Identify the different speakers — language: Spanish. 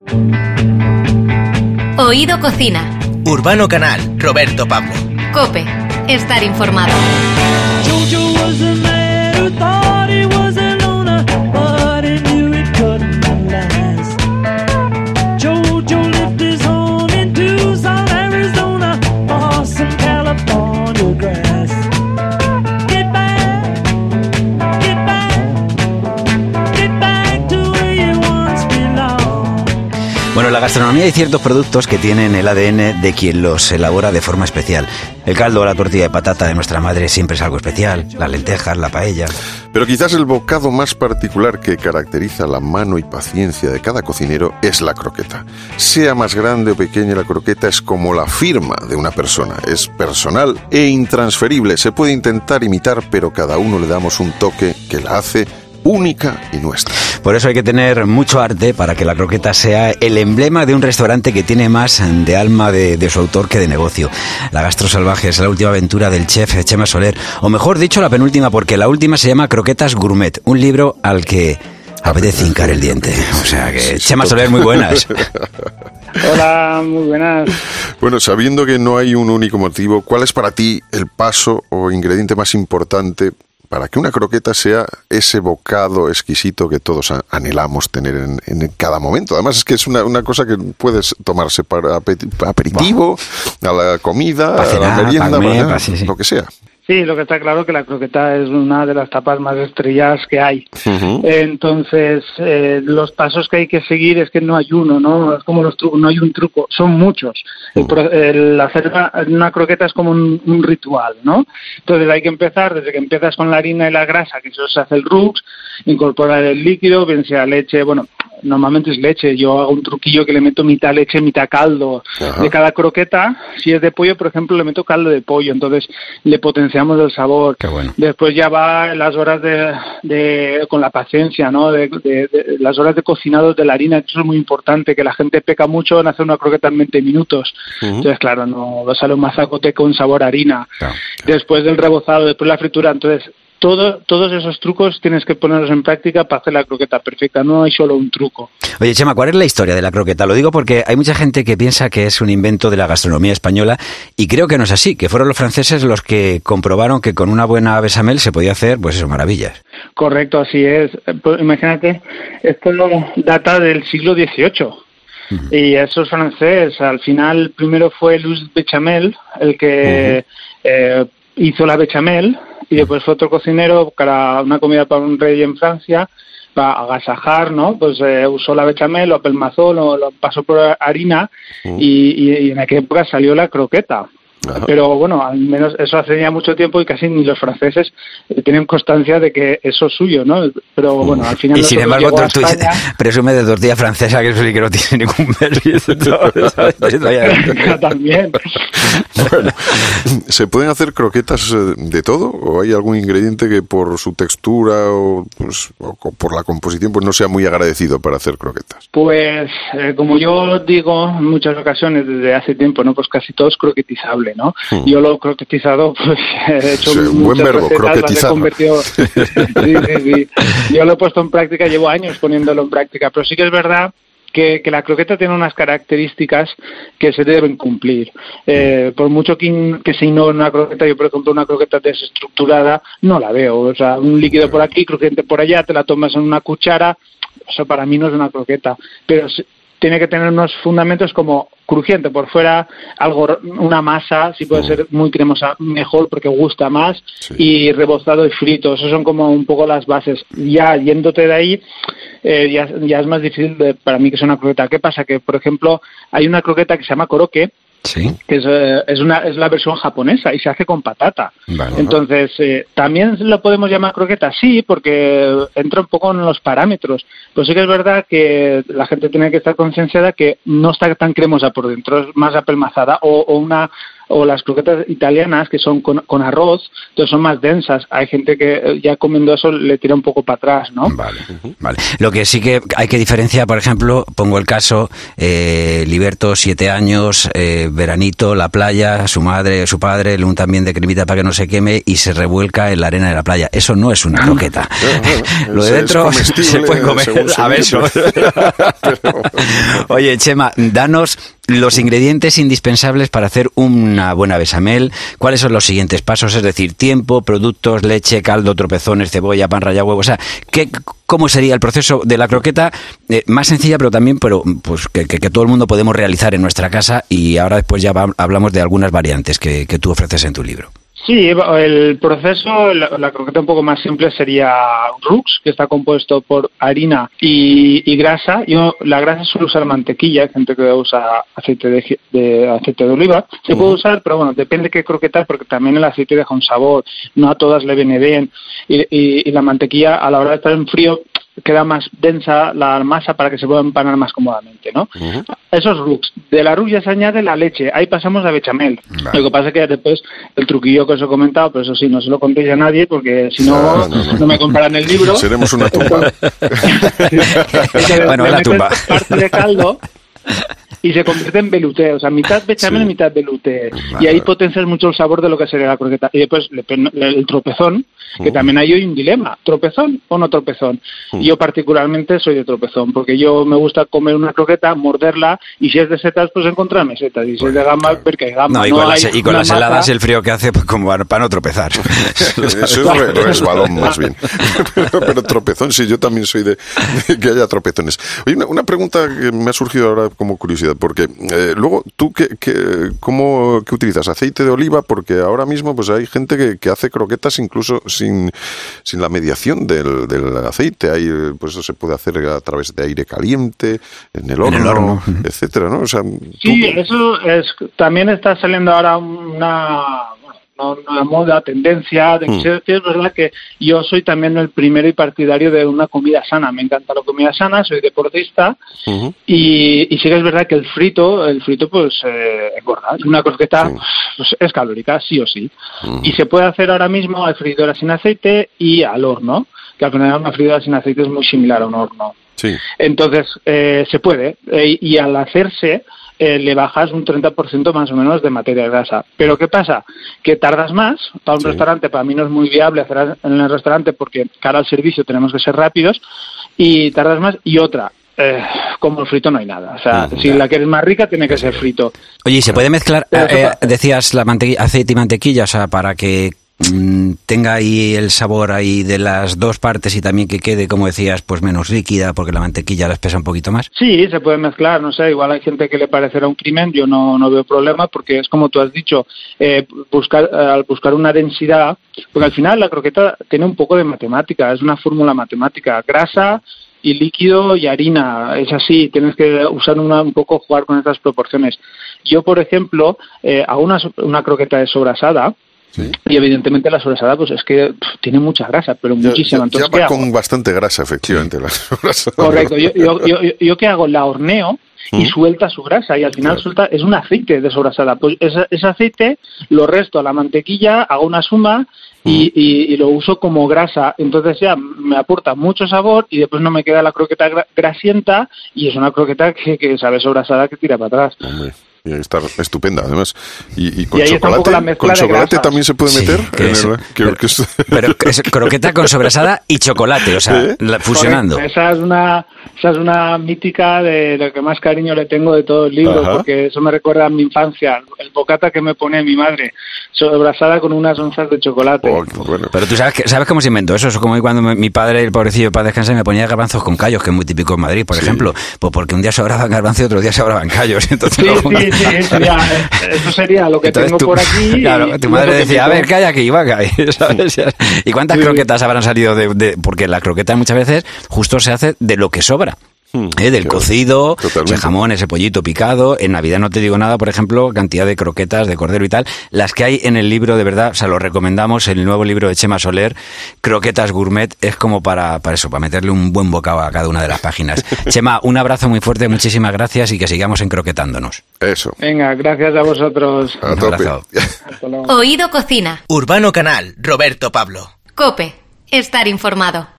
Speaker 1: Oído Cocina.
Speaker 2: Urbano Canal, Roberto Pablo.
Speaker 1: COPE. Estar informado.
Speaker 3: Bueno, en la gastronomía hay ciertos productos que tienen el ADN de quien los elabora de forma especial. El caldo o la tortilla de patata de nuestra madre siempre es algo especial, las lentejas, la paella.
Speaker 4: Pero quizás el bocado más particular que caracteriza la mano y paciencia de cada cocinero es la croqueta. Sea más grande o pequeña, la croqueta es como la firma de una persona. Es personal e intransferible. Se puede intentar imitar, pero cada uno le damos un toque que la hace única y nuestra.
Speaker 3: Por eso hay que tener mucho arte para que la croqueta sea el emblema de un restaurante que tiene más de alma de su autor que de negocio. La Gastro Salvaje es la última aventura del chef Chema Soler, o mejor dicho, la penúltima, porque la última se llama Croquetas Gourmet, un libro al que apetece hincar el diente. O sea que, sí, Chema Soler, muy buenas.
Speaker 5: Hola, muy buenas.
Speaker 4: Bueno, sabiendo que no hay un único motivo, ¿cuál es para ti el paso o ingrediente más importante para que una croqueta sea ese bocado exquisito que todos anhelamos tener en cada momento? Además es que es una cosa que puedes tomarse para aperitivo, a la comida, a la merienda,
Speaker 3: sí.
Speaker 4: Lo que sea.
Speaker 5: Sí, lo que está claro que la croqueta es una de las tapas más estrelladas que hay. Uh-huh. Entonces, los pasos que hay que seguir es que no hay uno, ¿no? Es como los trucos, no hay un truco, son muchos. El hacer una croqueta es como un ritual, ¿no? Entonces hay que empezar, desde que empiezas con la harina y la grasa, que eso se hace el rux, incorporar el líquido, bien sea leche, bueno, normalmente es leche, yo hago un truquillo que le meto mitad leche, mitad caldo. Ajá. De cada croqueta. Si es de pollo, por ejemplo, le meto caldo de pollo, entonces le potenciamos el sabor.
Speaker 3: Qué bueno.
Speaker 5: Después ya va las horas con la paciencia, ¿no? De las horas de cocinado de la harina, que eso es muy importante, que la gente peca mucho en hacer una croqueta en 20 minutos. Uh-huh. Entonces, claro, no sale un mazacote con sabor a harina. Claro. Después del rebozado, después la fritura, entonces todos esos trucos tienes que ponerlos en práctica para hacer la croqueta perfecta, no hay solo un truco.
Speaker 3: Oye, Chema, ¿cuál es la historia de la croqueta? Lo digo porque hay mucha gente que piensa que es un invento de la gastronomía española y creo que no es así, que fueron los franceses los que comprobaron que con una buena bechamel se podía hacer, pues eso, maravillas.
Speaker 5: Correcto, así es. Pues, imagínate, esto data del siglo XVIII. Uh-huh. Y eso es francés. Al final, primero fue Louis Bechamel el que hizo la bechamel, y después fue otro cocinero para una comida para un rey en Francia, para agasajar, ¿no? Pues usó la bechamel, lo apelmazó, lo pasó por harina y en aquella época salió la croqueta. Ajá. Pero bueno, al menos eso hace ya mucho tiempo y casi ni los franceses tienen constancia de que eso es suyo, ¿no? Pero bueno, al final...
Speaker 3: Y sin embargo, tú presume de tortilla francesa, que eso sí que no tiene ningún mérito.
Speaker 5: También.
Speaker 4: Bueno, ¿se pueden hacer croquetas de todo? ¿O hay algún ingrediente que por su textura o por la composición pues no sea muy agradecido para hacer croquetas?
Speaker 5: Pues, como yo digo en muchas ocasiones desde hace tiempo, ¿no? Pues casi todo es croquetizable, ¿no? Yo lo he croquetizado, pues he hecho
Speaker 4: un buen verbo, croquetizar.
Speaker 5: Sí. Yo lo he puesto en práctica, llevo años poniéndolo en práctica, pero sí que es verdad que la croqueta tiene unas características que se deben cumplir. Por mucho que se ignore una croqueta, yo por ejemplo una croqueta desestructurada no la veo. O sea, un líquido por aquí, crujiente por allá, te la tomas en una cuchara, eso para mí no es una croqueta. Pero tiene que tener unos fundamentos como crujiente por fuera, una masa, si puede ser muy cremosa, mejor porque gusta más, y rebozado y frito. Esos son como un poco las bases. Ya yéndote de ahí, ya es más difícil para mí que sea una croqueta. ¿Qué pasa? Que, por ejemplo, hay una croqueta que se llama koroke,
Speaker 3: sí,
Speaker 5: que es la versión japonesa y se hace con patata.
Speaker 3: Vale.
Speaker 5: Entonces, ¿también lo podemos llamar croqueta? Sí, porque entra un poco en los parámetros. Pero sí que es verdad que la gente tiene que estar concienciada que no está tan cremosa por dentro, es más apelmazada o una o las croquetas italianas, que son con arroz, entonces son más densas. Hay gente que ya comiendo eso le tira un poco para atrás, ¿no?
Speaker 3: Vale. Lo que sí que hay que diferenciar, por ejemplo, pongo el caso, Liberto, 7 años, veranito, la playa, su madre, su padre, le untan bien de cremita para que no se queme y se revuelca en la arena de la playa. Eso no es una croqueta. Lo de dentro se puede comer a besos. Oye, Chema, danos los ingredientes indispensables para hacer una buena bechamel. ¿Cuáles son los siguientes pasos? Es decir, tiempo, productos, leche, caldo, tropezones, cebolla, pan rallado, huevo. O sea, ¿cómo sería el proceso de la croqueta? Más sencilla, pero también pues que todo el mundo podemos realizar en nuestra casa, y ahora después ya hablamos de algunas variantes que tú ofreces en tu libro.
Speaker 5: Sí, el proceso, la croqueta un poco más simple sería Rux, que está compuesto por harina y grasa. Yo la grasa suelo usar mantequilla, hay gente que usa aceite de oliva. Se puede usar, pero bueno, depende qué croqueta, porque también el aceite deja un sabor, no a todas le viene bien. Y la mantequilla, a la hora de estar en frío, queda más densa la masa para que se pueda empanar más cómodamente, ¿no? Eso es Rux. De la Rux ya se añade la leche. Ahí pasamos a bechamel. Vale. Lo que pasa es que después el truquillo que os he comentado, pero eso sí, no se lo contéis a nadie, porque si no, no me comprarán el libro.
Speaker 4: Seremos una tumba.
Speaker 3: Bueno, la tumba.
Speaker 5: Parte de caldo y se convierte en velouté, o sea, mitad bechamel y mitad velouté. Vale. Y ahí potencias mucho el sabor de lo que sería la croqueta. Y después el tropezón, que también hay hoy un dilema, ¿tropezón o no tropezón? Yo particularmente soy de tropezón, porque yo me gusta comer una croqueta, morderla, y si es de setas, pues encontrarme setas, y si es de gambas, ver que hay gambas.
Speaker 3: Y con las heladas, el frío que hace, pues como para no tropezar.
Speaker 4: Eso es resbalón más bien. Pero tropezón, sí, yo también soy de que haya tropezones. Oye, una pregunta que me ha surgido ahora como curiosidad, porque luego, ¿tú qué utilizas? ¿Aceite de oliva? Porque ahora mismo pues hay gente que hace croquetas incluso sin la mediación del aceite. Pues eso se puede hacer a través de aire caliente, en el horno, etcétera, ¿no? O sea,
Speaker 5: sí, eso también está saliendo ahora una moda, tendencia. Es verdad que yo soy también el primero y partidario de una comida sana. Me encanta la comida sana, soy deportista, y sí que es verdad que el frito pues engorda. Una croqueta pues, es calórica, sí o sí. Y se puede hacer ahora mismo a freidora sin aceite y al horno, que al final una freidora sin aceite es muy similar a un horno. Sí. Entonces, se puede, y al hacerse le bajas un 30% más o menos de materia grasa. Pero ¿qué pasa? Que tardas más. Para un restaurante, para mí no es muy viable hacer en el restaurante, porque cara al servicio tenemos que ser rápidos, y tardas más. Y otra, como el frito no hay nada. O sea, si la quieres más rica, tiene que ser frito.
Speaker 3: Oye, ¿y se puede mezclar, decías, aceite y mantequilla, o sea, para que tenga ahí el sabor ahí de las dos partes y también que quede, como decías, pues menos líquida, porque la mantequilla la espesa un poquito más?
Speaker 5: Sí, se puede mezclar, no sé, igual hay gente que le parecerá un crimen, yo no veo problema, porque es como tú has dicho, al buscar una densidad, porque al final la croqueta tiene un poco de matemática, es una fórmula matemática, grasa y líquido y harina, es así, tienes que usar un poco, jugar con estas proporciones. Yo, por ejemplo, hago una croqueta de sobrasada. Sí. Y evidentemente la sobrasada pues es que tiene mucha grasa, pero muchísima.
Speaker 4: Entonces, ya va con bastante grasa, efectivamente, la sobrasada.
Speaker 5: Correcto. Yo ¿qué hago? La horneo y suelta su grasa, y al final es un aceite de sobrasada. Pues ese aceite lo resto a la mantequilla, hago una suma y lo uso como grasa. Entonces ya me aporta mucho sabor, y después no me queda la croqueta grasienta, y es una croqueta que sabe sobrasada, que tira para atrás.
Speaker 4: Hombre. Y está estupenda, además. Y con chocolate, ¿con chocolate también se puede meter?
Speaker 3: Pero es croqueta con sobrasada y chocolate, o sea, fusionando.
Speaker 5: Correcto. Esa es una mítica de lo que más cariño le tengo de todo el libro, porque eso me recuerda a mi infancia, el bocata que me pone mi madre, sobrasada con unas onzas de chocolate.
Speaker 3: Bueno. Pero tú sabes cómo se inventó eso. Eso es como cuando mi padre, el pobrecillo, para descansar, me ponía garbanzos con callos, que es muy típico en Madrid, por ejemplo. Pues porque un día sobraban garbanzos y otro día sobraban callos. Entonces,
Speaker 5: eso sería lo que entonces tengo por aquí.
Speaker 3: Claro, tu madre decía, a ver, ¿qué hay aquí? Va, ¿sabes? ¿Y cuántas croquetas habrán salido porque la croqueta muchas veces justo se hace de lo que sobra? Del
Speaker 4: claro,
Speaker 3: cocido,
Speaker 4: totalmente.
Speaker 3: ese jamón, ese pollito picado. En Navidad no te digo nada, por ejemplo, cantidad de croquetas de cordero y tal. Las que hay en el libro, de verdad, o sea, lo recomendamos, el nuevo libro de Chema Soler, Croquetas Gourmet, es como para eso, para meterle un buen bocado a cada una de las páginas. Chema, un abrazo muy fuerte, muchísimas gracias y que sigamos encroquetándonos.
Speaker 4: Eso.
Speaker 5: Venga, gracias a vosotros.
Speaker 4: A
Speaker 3: Un
Speaker 4: tope.
Speaker 3: abrazo.
Speaker 5: Hasta luego.
Speaker 1: Oído Cocina.
Speaker 2: Urbano Canal, Roberto Pablo.
Speaker 1: COPE. Estar informado.